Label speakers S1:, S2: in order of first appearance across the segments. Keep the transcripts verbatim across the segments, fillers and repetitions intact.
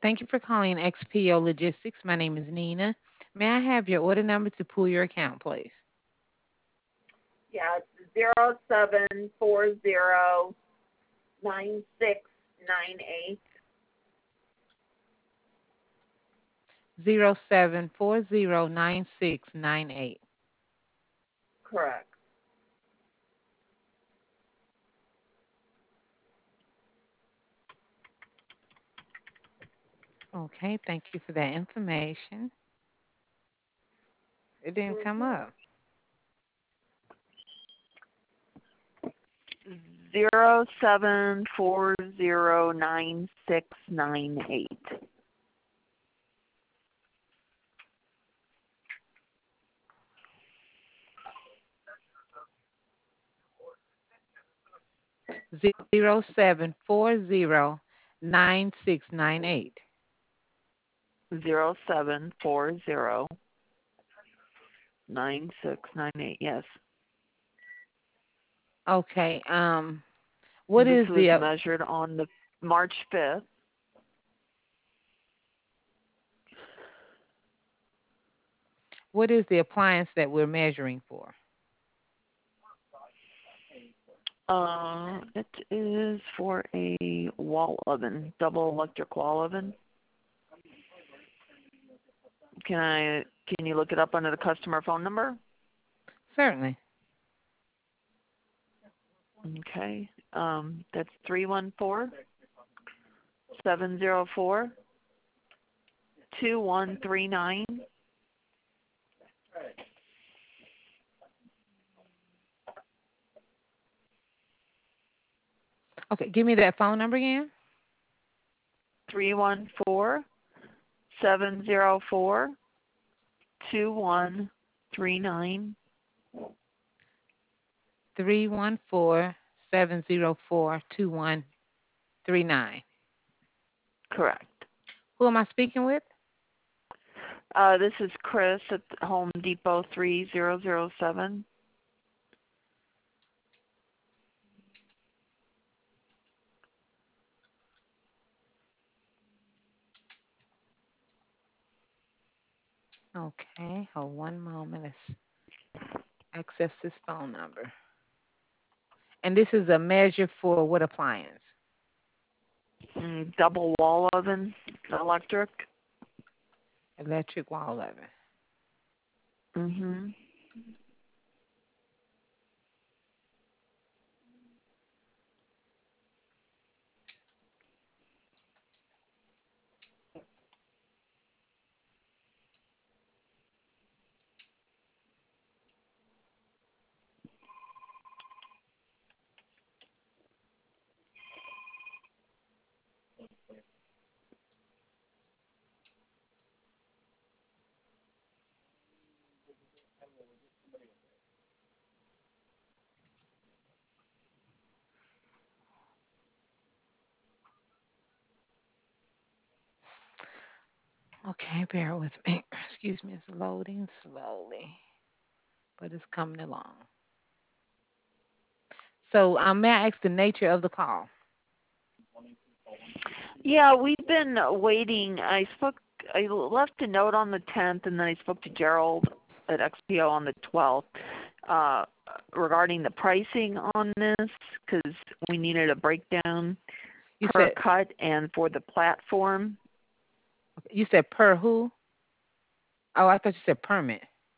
S1: Thank you for calling X P O Logistics. My name is Nina. May I have your order number to pull your account, please?
S2: Yeah, it's zero seven four zero nine six nine eight.
S1: Zero seven four zero nine six nine eight.
S2: Correct.
S1: Okay, thank you for that information. It didn't come
S2: Mm-hmm.
S1: up.
S2: Zero seven four zero nine six nine eight.
S1: Zero seven four zero nine six nine eight.
S2: Zero seven four zero nine six nine eight. Yes.
S1: Okay. Um, what
S2: This
S1: is
S2: was
S1: the uh,
S2: measured on the March fifth.
S1: what is the appliance that we're measuring for?
S2: Uh, it is for a wall oven, double electric wall oven. Can I? Can you look it up under the customer phone number?
S1: Certainly.
S2: Okay. Um, that's three one four seven zero four two one three nine.
S1: Okay, give me that phone number again.
S2: Three one four seven zero four two one three nine.
S1: Three one four seven zero four two one three nine.
S2: Correct.
S1: Who am I speaking with?
S2: Uh, this is Chris at Home Depot three zero zero seven.
S1: Okay, hold one moment. Let's access this phone number. And this is a measure for what appliance?
S2: Mm, double wall oven, electric.
S1: Electric wall oven.
S2: Mhm.
S1: Okay, bear with me. Excuse me, it's loading slowly, but it's coming along. So um, may I ask the nature of the call?
S2: Yeah, we've been waiting. I spoke. I left a note on the tenth, and then I spoke to Gerald at X P O on the twelfth uh, regarding the pricing on this because we needed a breakdown
S1: You
S2: per
S1: said
S2: cut and for the platform.
S1: you said per who? Oh, I thought you said permit.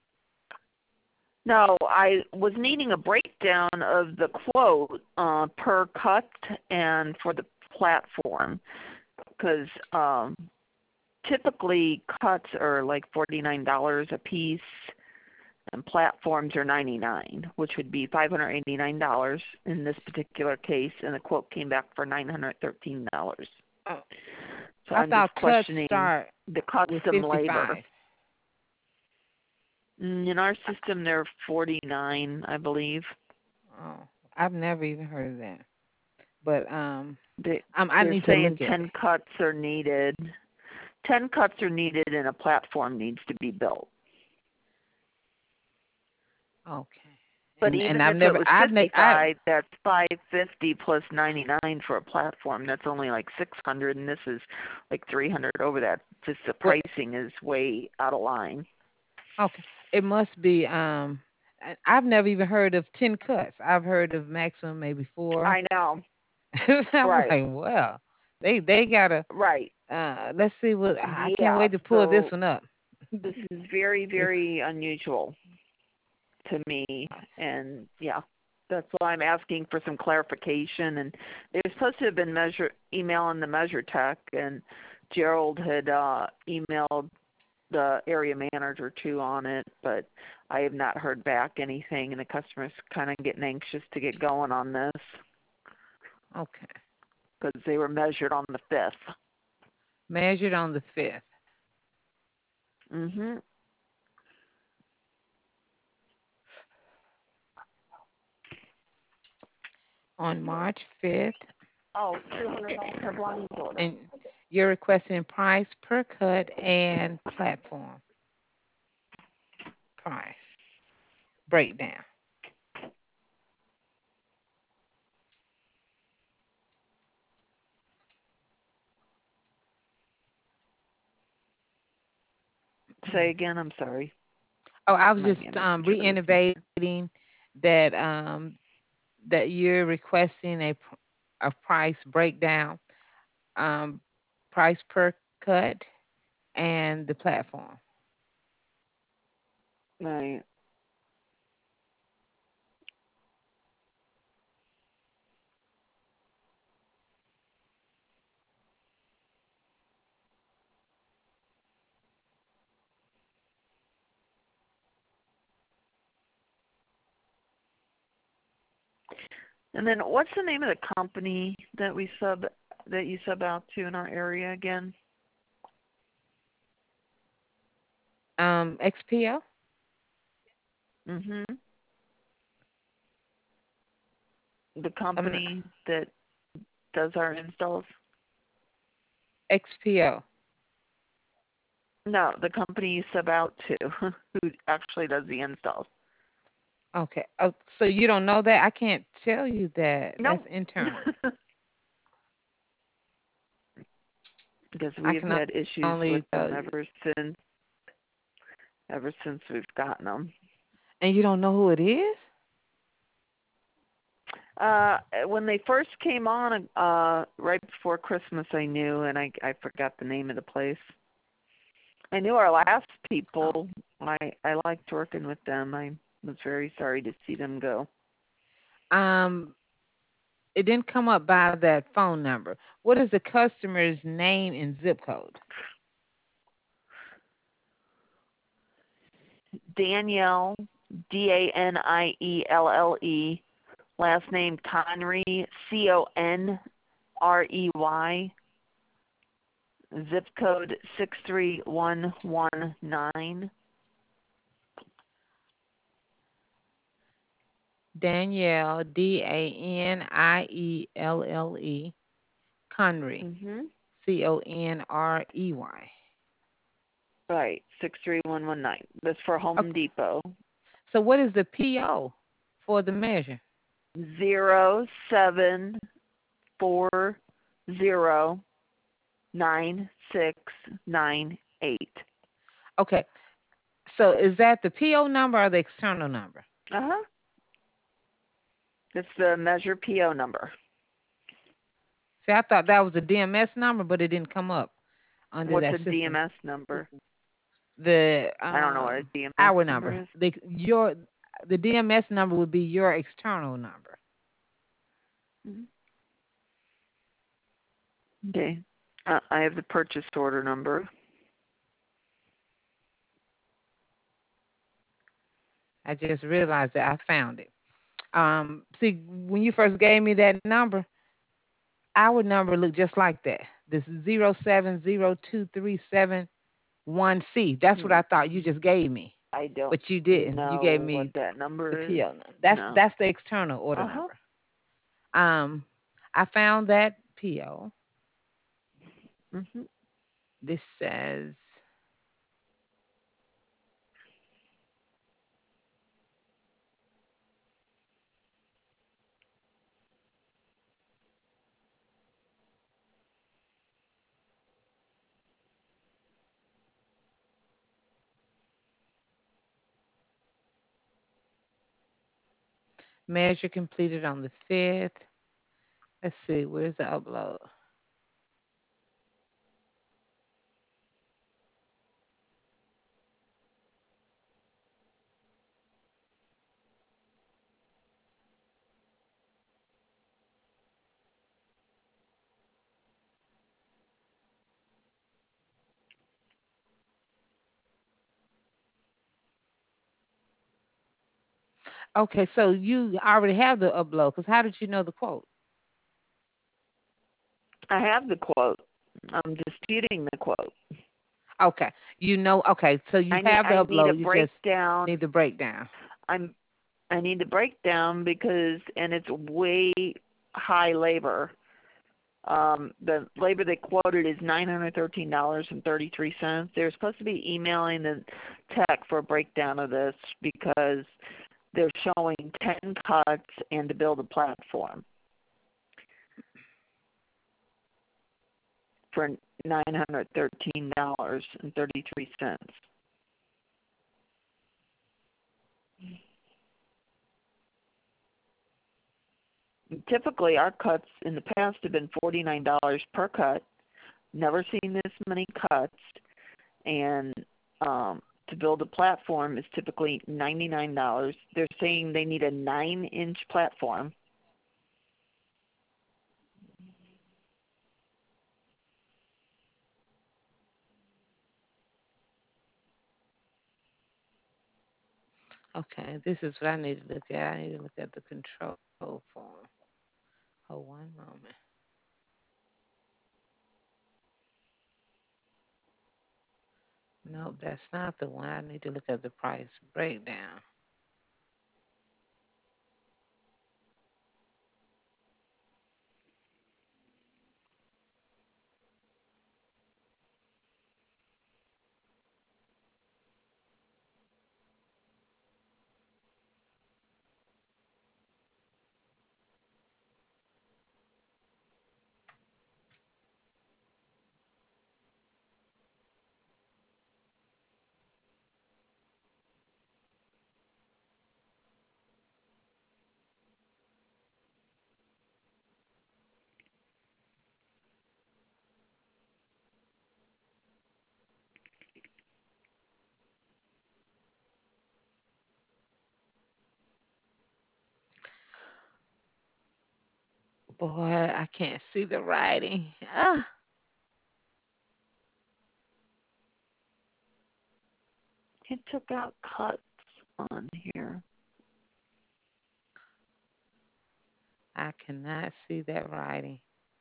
S2: No, I was needing a breakdown of the quote uh, per cut and for the platform because um, typically cuts are like forty-nine dollars a piece and platforms are ninety-nine dollars, which would be five hundred eighty-nine dollars in this particular case, and the quote came back for nine hundred thirteen dollars.
S1: Oh,
S2: So
S1: I
S2: I'm just
S1: thought cuts
S2: questioning
S1: start
S2: the
S1: with
S2: custom labor.
S1: fifty-five.
S2: Mm, In our system, they're forty-nine, I believe.
S1: Oh, I've never even heard of that. But um,
S2: They,
S1: um, I
S2: they're
S1: need to
S2: saying
S1: look at
S2: ten
S1: it.
S2: cuts are needed. ten cuts are needed, and a platform needs to be built.
S1: Okay.
S2: But
S1: and and
S2: even
S1: I've
S2: if it
S1: never
S2: was
S1: I've ne- I
S2: fifty-five, that's five fifty plus ninety-nine for a platform. That's only like six hundred, and this is like three hundred over that. Just the
S1: what
S2: pricing is way out of line.
S1: okay. It must be um I- I've never even heard of ten cuts. I've heard of maximum maybe four.
S2: I know.
S1: I'm
S2: Right.
S1: like, well, they they gotta
S2: Right.
S1: uh let's see what I can't
S2: Yeah.
S1: wait to pull this
S2: So
S1: one up.
S2: this is very,
S1: This
S2: very unusual to me, and yeah, that's why I'm asking for some clarification. And they were supposed to have been measure emailing the measure tech, and Gerald had uh, emailed the area manager too on it, but I have not heard back anything, and the customer's kind of getting anxious to get going on this
S1: okay.
S2: because they were measured on the fifth.
S1: Measured on the fifth.
S2: Mhm.
S1: On March fifth.
S2: Oh, two hundred dollars per blind order.
S1: And you're requesting price per cut and platform price breakdown.
S2: Say again. I'm sorry.
S1: Oh, I was
S2: My
S1: just um,
S2: manager was in here.
S1: reiterating that um, that you're requesting a pr- a price breakdown, um, price per cut, and the platform.
S2: Right. And then what's the name of the company that we sub that you sub out to in our area again?
S1: Um, X P O,
S2: Mhm. The
S1: um,
S2: company that does our installs?
S1: X P O.
S2: No, the company you sub out to who actually does the installs.
S1: Okay. Oh, so you don't know that? I can't tell you that.
S2: Nope.
S1: That's internal.
S2: Because
S1: I
S2: we've
S1: can
S2: had issues with
S1: only
S2: them
S1: tell you,
S2: ever since ever since we've gotten them.
S1: and you don't know who it is.
S2: Uh, when they first came on, uh, right before Christmas, I knew, and I I forgot the name of the place. I knew our last
S1: Oh.
S2: people. I I liked working with them. I was very sorry to see them go.
S1: Um, it didn't come up by that phone number. What is the customer's name and zip code?
S2: Danielle, D A N I E L L E, last name Conry, C O N R E Y, zip code six three one one nine.
S1: Danielle, D A N I E L L E, Conry,
S2: Mhm.
S1: C O N R E Y.
S2: Right, six three one one nine. That's for Home
S1: Okay.
S2: Depot.
S1: So what is the P O for the measure?
S2: Zero seven four zero nine six nine eight.
S1: Okay. So is that the P O number or the external number?
S2: Uh huh. It's the measure P O number.
S1: See, I thought that was the D M S number, but it didn't come up under
S2: What's
S1: that
S2: a
S1: system.
S2: D M S number?
S1: The
S2: I don't know what a
S1: um
S2: D M S
S1: our
S2: number
S1: number.
S2: is.
S1: The your the D M S number would be your external number.
S2: Mhm. Okay. Uh, I have the purchase order number.
S1: I just realized that I found it. Um, see, when you first gave me that number, our number looked just like that. This zero seven zero two three seven one C. That's what
S2: Hmm.
S1: I thought you just gave me,
S2: I don't
S1: but you didn't. You gave
S2: know what
S1: me
S2: that
S1: the
S2: number is.
S1: P O number. That's
S2: No.
S1: that's the external order
S2: Uh huh.
S1: number. Um, I found that P O.
S2: Mhm.
S1: This says Measure completed on the fifth. Let's see, where's the upload? Okay, so you already have the upload, because how did you know the quote?
S2: I have the quote. I'm disputing the quote.
S1: Okay, you know, okay, so you
S2: I need
S1: have the
S2: I need a
S1: upload, you just
S2: breakdown.
S1: need the breakdown.
S2: I'm I need the breakdown because and it's way high labor. Um, the labor they quoted is nine hundred thirteen dollars and thirty three cents. They're supposed to be emailing the tech for a breakdown of this because they're showing ten cuts and to build a platform for nine hundred thirteen dollars and thirty three cents. Typically, our cuts in the past have been forty nine dollars per cut. Never seen this many cuts, and um, to build a platform is typically ninety nine dollars. They're saying they need a nine inch platform.
S1: Okay, this is what I need to look at. I need to look at the control form. Hold one moment. Nope, that's not the one. I need to look at the price breakdown. Boy, I can't see the writing. Ah,
S2: It took out cuts on here.
S1: I cannot see that writing.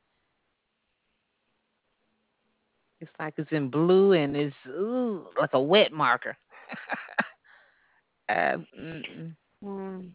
S1: It's like it's in blue and it's ooh, like a wet marker. Uh, mm-mm.
S2: Hmm.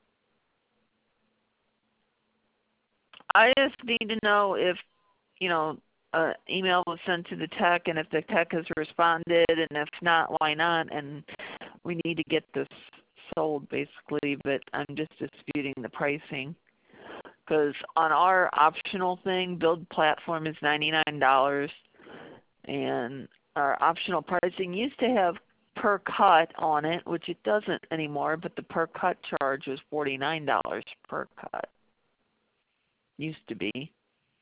S2: I just need to know if you know an email was sent to the tech and if the tech has responded, and if not, why not? And we need to get this sold basically, but I'm just disputing the pricing. Because on our optional thing, build platform is ninety-nine dollars, and our optional pricing used to have per cut on it, which it doesn't anymore, but the per cut charge was forty-nine dollars per cut. Used to be.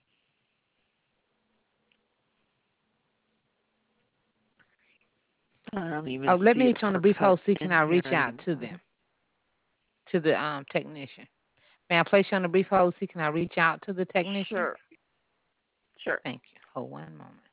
S2: I don't even
S1: Oh, let
S2: see
S1: me
S2: a
S1: put you on a
S2: per
S1: brief
S2: cut
S1: hold. See, can
S2: in
S1: I
S2: here
S1: reach out to
S2: anymore.
S1: them, to the um technician? May I place you on a brief hold? See, can I reach out to the technician?
S2: Sure. Sure.
S1: Thank you. Hold one moment.